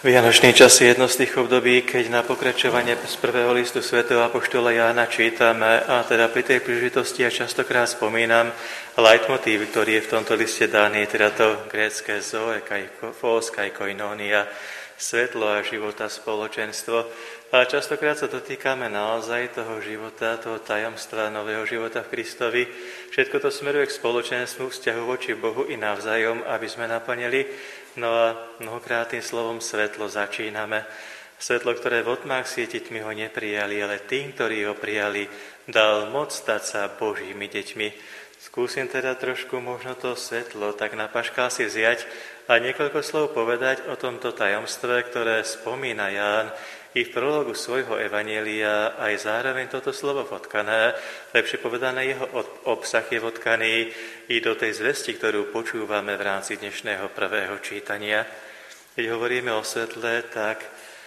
Vianočný čas je jedno z tých období, keď na pokračovanie z prvého listu svätého apoštola Jána čítame a teda pri tej príležitosti ja častokrát spomínam leitmotív, ktorý je v tomto liste daný, teda to grécke zoe, phos, koinonia, svetlo a života, spoločenstvo. A častokrát sa dotýkame naozaj toho života, toho tajomstva nového života v Kristovi. Všetko to smeruje k spoločenstvu, vzťahu voči Bohu i navzájom, aby sme naplnili. No a mnohokrát tým slovom svetlo začíname. Svetlo, ktoré v otmách svietiť mi ho neprijali, ale tým, ktorí ho prijali, dal moc stať sa Božími deťmi. Skúsim teda trošku možno to svetlo tak na paškál si vziať a niekoľko slov povedať o tomto tajomstve, ktoré spomína Ján i v prologu svojho evanjelia, aj zároveň toto slovo vodkané, lepšie povedané jeho obsah je vodkaný i do tej zvesti, ktorú počúvame v rámci dnešného prvého čítania. Keď hovoríme o svetle, tak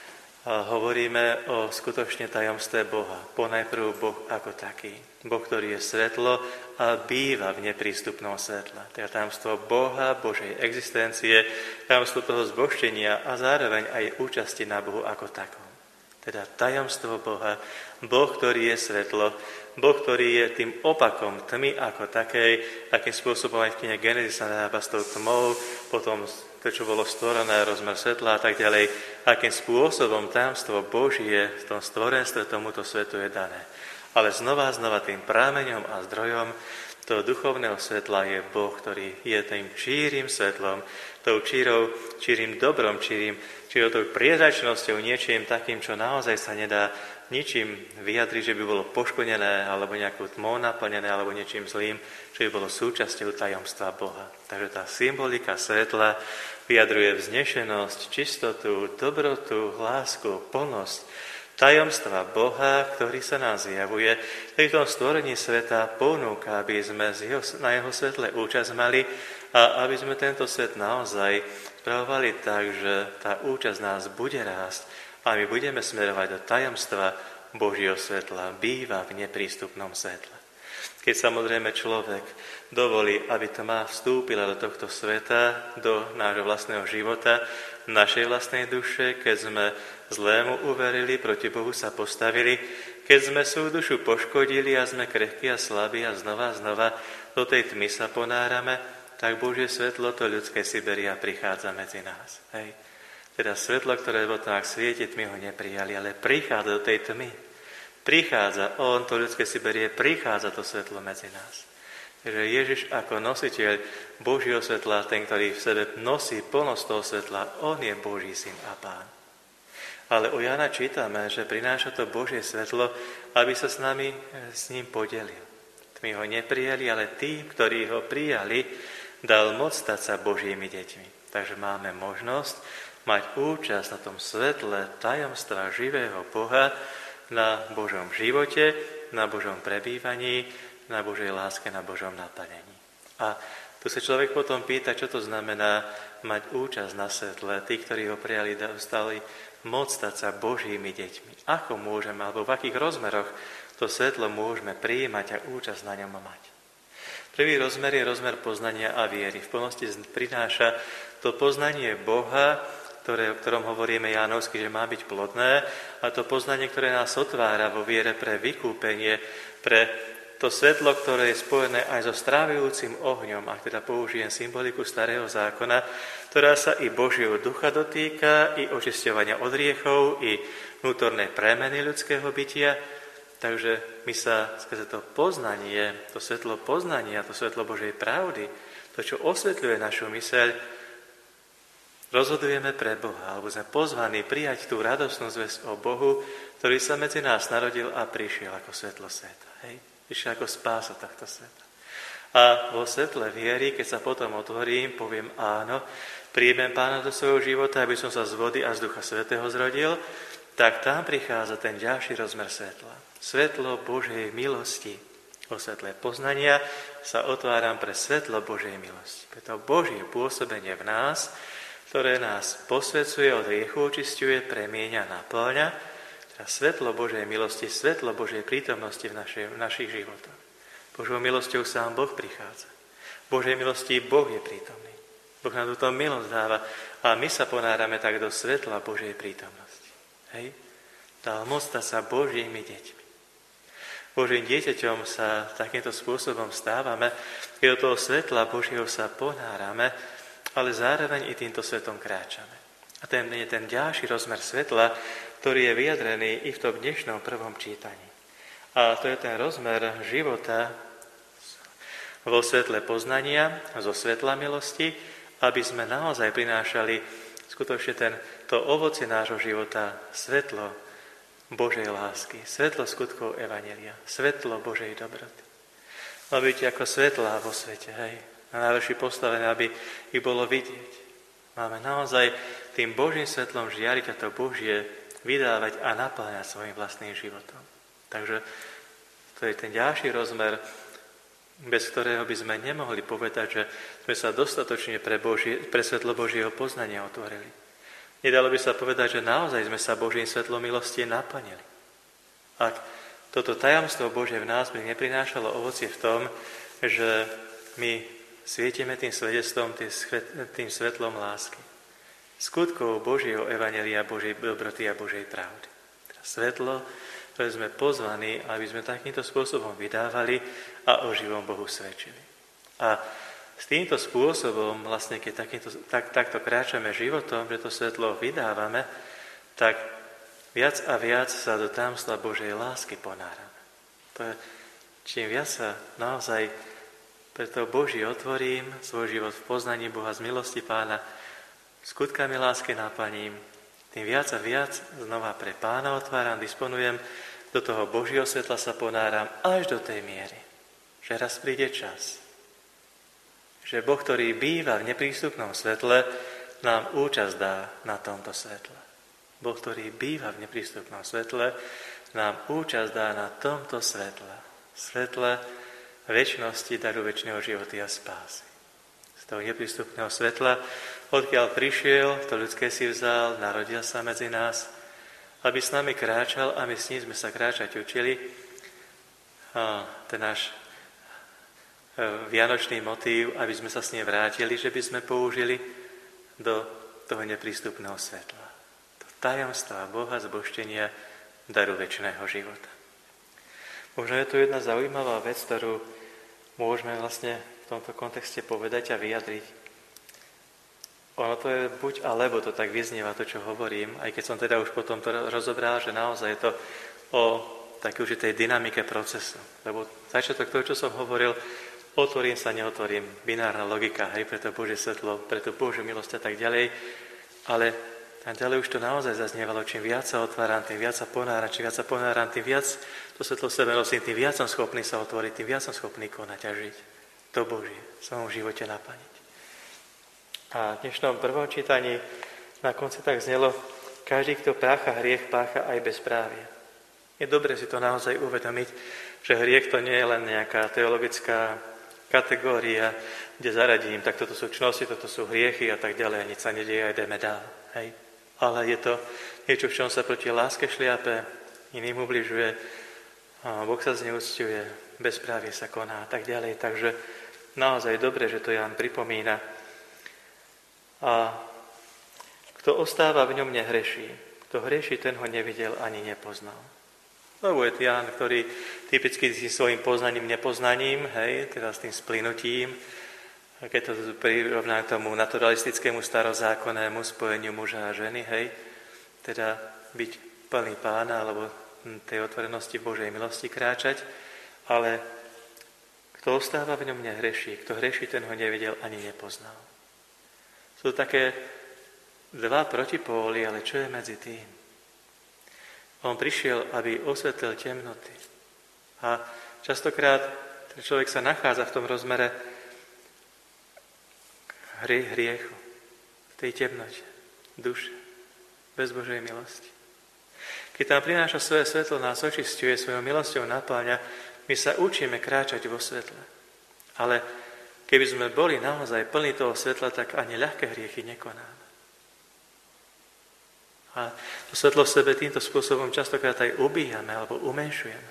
hovoríme o skutočne tajomstve Boha. Ponajprv Boh ako taký. Boh, ktorý je svetlo a býva v neprístupnom svetle. Teda tajomstvo Boha, Božej existencie, tajomstvo toho zbožčenia a zároveň aj účasti na Bohu ako takom. Teda tajomstvo Boha, Boh, ktorý je svetlo, Boh, ktorý je tým opakom tmy ako takej, akým spôsobom aj v knihe Genesis sa narába s tou tmou, potom to, čo bolo stvorené, rozmer svetla a tak ďalej, akým spôsobom tajomstvo Božie v tom stvorenstve tomuto svetu je dané. Ale znova tým prámeňom a zdrojom toho duchovného svetla je Boh, ktorý je tým čírym svetlom, tou čírym dobrom, čírou tou priezračnosťou, niečím takým, čo naozaj sa nedá ničím vyjadriť, že by bolo poškodené, alebo nejakou tmou naplnené, alebo niečím zlým, čo by bolo súčasťou tajomstva Boha. Takže tá symbolika svetla vyjadruje vznešenosť, čistotu, dobrotu, lásku, plnosť, tajomstva Boha, ktorý sa nám zjavuje, ktorý v tom stvorení sveta ponúka, aby sme na jeho svetle účasť mali a aby sme tento svet naozaj spravovali tak, že tá účasť nás bude rásť a my budeme smerovať do tajomstva Božieho svetla, býva v neprístupnom svetle. Keď samozrejme človek dovolí, aby tma vstúpila do tohto sveta, do nášho vlastného života, našej vlastnej duše, keď sme zlému uverili, proti Bohu sa postavili, keď sme svoju dušu poškodili a sme krehkí a slabí a znova do tej tmy sa ponárame, tak Božie svetlo, to ľudské Siberia, prichádza medzi nás. Hej. Teda svetlo, ktoré v otmách svieti, tmy ho neprijali, ale prichádza do tej tmy. Prichádza, to ľudské Siberie, prichádza to svetlo medzi nás. Takže Ježiš ako nositeľ Božieho svetla, ten, ktorý v sebe nosí plnosť toho svetla, on je Boží syn a Pán. Ale u Jana čítame, že prináša to Božie svetlo, aby sa s ním podelil. My ho neprijali, ale tým, ktorí ho prijali, dal moc stať sa Božími deťmi. Takže máme možnosť mať účasť na tom svetle tajomstva živého Boha, na Božom živote, na Božom prebývaní, na Božej láske, na Božom naplnení. A tu sa človek potom pýta, čo to znamená mať účasť na svetle. Tí, ktorí ho prijali, dostali moc stať sa Božími deťmi. Ako môžeme, alebo v akých rozmeroch to svetlo môžeme prijímať a účasť na ňom mať. Prvý rozmer je rozmer poznania a viery. V plnosti prináša to poznanie Boha, o ktorom hovoríme Jánovsky, že má byť plodné, a to poznanie, ktoré nás otvára vo viere pre vykúpenie, pre to svetlo, ktoré je spojené aj so strávujúcim ohňom, ak teda použijem symboliku Starého zákona, ktorá sa i Božieho ducha dotýka, i očisťovania od hriechov, i vnútornej premeny ľudského bytia. Takže my sa skrze to poznanie, to svetlo poznania, to svetlo Božej pravdy, to, čo osvetľuje našu myseľ, rozhodujeme pre Boha, alebo sme pozvaní prijať tú radosnú zvesť o Bohu, ktorý sa medzi nás narodil a prišiel ako svetlo sveta. Hej? Prišiel ako spása tohto sveta. A vo svetle viery, keď sa potom otvorím, poviem áno, príjmem Pána do svojho života, aby som sa z vody a z Ducha Svätého zrodil, tak tam prichádza ten ďalší rozmer svetla. Svetlo Božej milosti. O svetle poznania sa otváram pre svetlo Božej milosti. Preto Božie pôsobenie v nás, ktoré nás posvedzuje, od hriechu očisťuje, premieňa, naplňa, teda svetlo Božej milosti, svetlo Božej prítomnosti v našich životoch. Božou milosťou sám Boh prichádza. Božej milosti Boh je prítomný. Boh nám túto milosť dáva a my sa ponárame tak do svetla Božej prítomnosti. Hej? Dal moc stať sa Božími deťmi. Božím dieťaťom sa takýmto spôsobom stávame, keď do toho svetla Božieho sa ponárame, ale zároveň i týmto svetom kráčame. A ten je ten ďalší rozmer svetla, ktorý je vyjadrený i v tom dnešnom prvom čítaní. A to je ten rozmer života vo svetle poznania, zo svetla milosti, aby sme naozaj prinášali skutočne to ovocie nášho života, svetlo Božej lásky, svetlo skutkov evanjelia, svetlo Božej dobroty. Má byť ako svetlá vo svete, hej. Na najlepšie postavené, aby ich bolo vidieť. Máme naozaj tým Božím svetlom žiariť a to Božie vydávať a naplňať svojim vlastným životom. Takže to je ten ďalší rozmer, bez ktorého by sme nemohli povedať, že sme sa dostatočne pre svetlo Božieho poznania otvorili. Nedalo by sa povedať, že naozaj sme sa Božím svetlom milosti naplnili. Ak toto tajomstvo Božie v nás by neprinášalo ovocie v tom, že my svietime tým svedectvom, tým svetlom lásky. Skutkov Božieho evanjelia, Božej dobroty a Božej pravdy. Svetlo, ktoré sme pozvaní, aby sme takýmto spôsobom vydávali a o živom Bohu svedčili. A s týmto spôsobom, vlastne keď takto kráčame životom, že to svetlo vydávame, tak viac a viac sa do tajomstva Božej lásky ponárame. To je, čím viac sa naozaj preto Boží otvorím, svoj život v poznaní Boha z milosti Pána, skutkami lásky naplním, tým viac a viac znova pre Pána otváram, disponujem, do toho Božieho svetla sa ponáram až do tej miery, že raz príde čas, že Boh, ktorý býva v neprístupnom svetle, nám účasť dá na tomto svetle. Boh, ktorý býva v neprístupnom svetle, nám účasť dá na tomto svetle. Svetle večnosti, daru večného života a spásy. Z toho neprístupného svetla, odkiaľ prišiel, to ľudské si vzal, narodil sa medzi nás, aby s nami kráčal a my s ním sme sa kráčať učili. A ten náš vianočný motív, aby sme sa s ním vrátili, že by sme použili do toho neprístupného svetla. Do tajomstva Boha, zbožtenia, daru večného života. Možno je to jedna zaujímavá vec, ktorú môžeme vlastne v tomto kontexte povedať a vyjadriť. Ono to je buď alebo, to tak vyznieva to, čo hovorím, aj keď som teda už potom to rozobral, že naozaj je to o takej určitej dynamike procesu. Lebo začiatok toho, čo som hovoril, otvorím sa, neotvorím, binárna logika, hej, pre to Božie svetlo, pre tú Božiu milosť a tak ďalej, ale tam ďalej už to naozaj zaznievalo, čím viac sa otváram, tým viac sa ponáram, čím viac sa ponáram, tým viac to svetlo v sebe nosím, tým viac som schopný sa otvoriť, tým viac som schopný konať a žiť to Božie v svojom živote naplniť. A v dnešnom prvom čítaní na konci tak znelo, každý, kto pácha hriech, pácha aj bezprávie. Je dobre si to naozaj uvedomiť, že hriech to nie je len nejaká teologická kategória, kde zaradím, tak toto sú čnosti, toto sú hriechy a tak ďalej, a nič sa nedieje a ideme dál. Hej. Ale je to niečo, v čom sa proti láske šliape, iným ubližuje, Boh sa zneúcťuje, bezprávie sa koná a tak ďalej. Takže naozaj dobre, že to Ján pripomína. A kto ostáva v ňom, nehreší. Kto hreší, ten ho nevidel ani nepoznal. Lebo je Ján, ktorý typicky s svojím poznaním, nepoznaním, hej, teda s tým splynutím, keď to prirovná k tomu naturalistickému starozákonnému spojeniu muža a ženy, hej, teda byť plný Pána, alebo tej otvorenosti Božej milosti kráčať, ale kto ostáva v ňom, nehreší. Kto hreší, ten ho nevidel ani nepoznal. Sú také dva protipóly, ale čo je medzi tým? On prišiel, aby osvetlil temnoty. A častokrát ten človek sa nachádza v tom rozmere hriechu, v tej temnote, duše, bez Božej milosti. Keď tam prináša svoje svetlo, nás očisťuje, svojou milosťou napĺňa, my sa učíme kráčať vo svetle. Ale keby sme boli naozaj plní toho svetla, tak ani ľahké hriechy nekonáme. A to svetlo v sebe týmto spôsobom častokrát aj ubíjame alebo umenšujeme.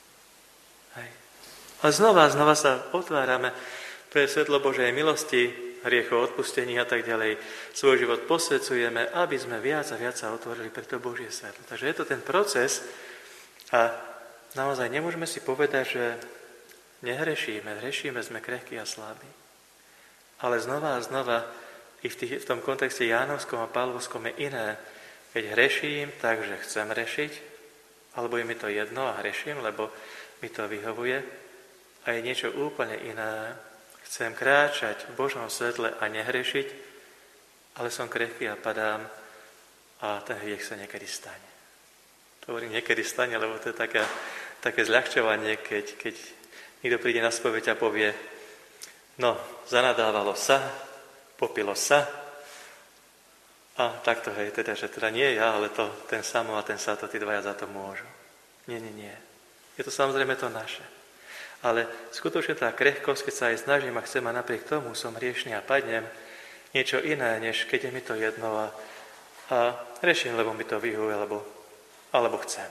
Hej. A znova sa otvárame pre svetlo Božej milosti, hriechov odpustení a tak ďalej, svoj život posvedzujeme, aby sme viac a viac sa otvorili pre to Božie svetlo. Takže je to ten proces a naozaj nemôžeme si povedať, že hrešíme, sme krehkí a slabí. Ale znova a znova i v tom kontexte Jánovskom a Pavlovskom je iné. Keď hreším, takže chcem rešiť, alebo je mi to jedno a hreším, lebo mi to vyhovuje. A je niečo úplne iné. Chcem kráčať v Božom svetle a nehrešiť, ale som krehký a padám a ten hriech sa niekedy stane. To hovorím niekedy stane, lebo to je také zľahčovanie, keď niekto príde na spoveď a povie, no, zanadávalo sa, popilo sa a takto, hej, teda, že teda nie ja, ale to ten Samo a ten Sato, tí dvaja za to môžu. Nie. Je to samozrejme to naše. Ale skutočne tá krehkosť, keď sa aj snažím a chcem a napriek tomu som hriešný a padnem, niečo iné, než keď je mi to jedno a riešim, lebo mi to vyhuje, alebo chcem.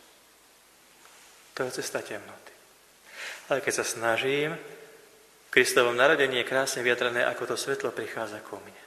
To je cesta temnoty. Ale keď sa snažím, v Kristovom narodení je krásne vyjadrené, ako to svetlo prichádza ku mne.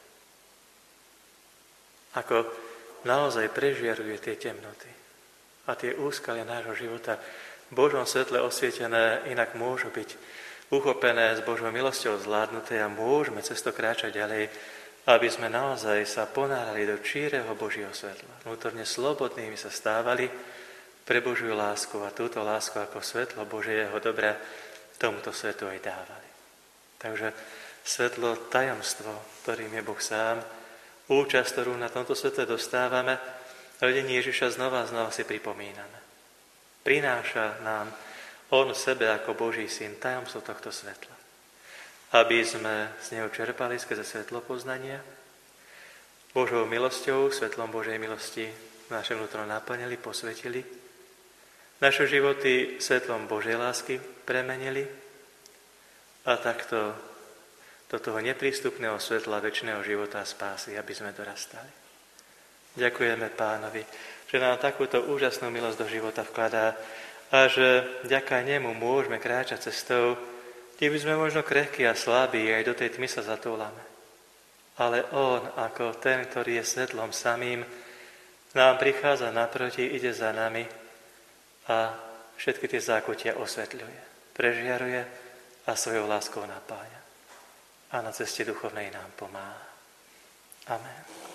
Ako naozaj prežiaruje tie temnoty a tie úskalia nášho života v Božom svetle osvietené, inak môžu byť uchopené s Božou milosťou zvládnuté a môžeme cez to kráčať ďalej, aby sme naozaj sa ponárali do číreho Božieho svetla. Vnútorne slobodnými sa stávali pre Božiu lásku a túto lásku ako svetlo Božieho dobra tomuto svetu aj dávali. Takže svetlo, tajomstvo, ktorým je Boh sám, účasť, ktorú na tomto svetle dostávame, rodení Ježiša znova a znova si pripomíname. Prináša nám on sebe ako Boží syn tajomstvo tohto svetla. Aby sme z neho čerpali skrze svetlo poznania, Božou milosťou, svetlom Božej milosti naše vnútro naplnili, posvetili, naše životy svetlom Božej lásky premenili a takto do toho neprístupného svetla večného života a spásy, aby sme dorastali. Ďakujeme Pánovi, že nám takúto úžasnú milosť do života vkladá a že vďaka nemu môžeme kráčať cestou, kde by sme možno krehkí a slabí, aj do tej tmy sa zatúlame. Ale on, ako ten, ktorý je svetlom samým, nám prichádza naproti, ide za nami a všetky tie zákutia osvetľuje, prežiaruje a svojou láskou napája. A na ceste duchovnej nám pomáha. Amen.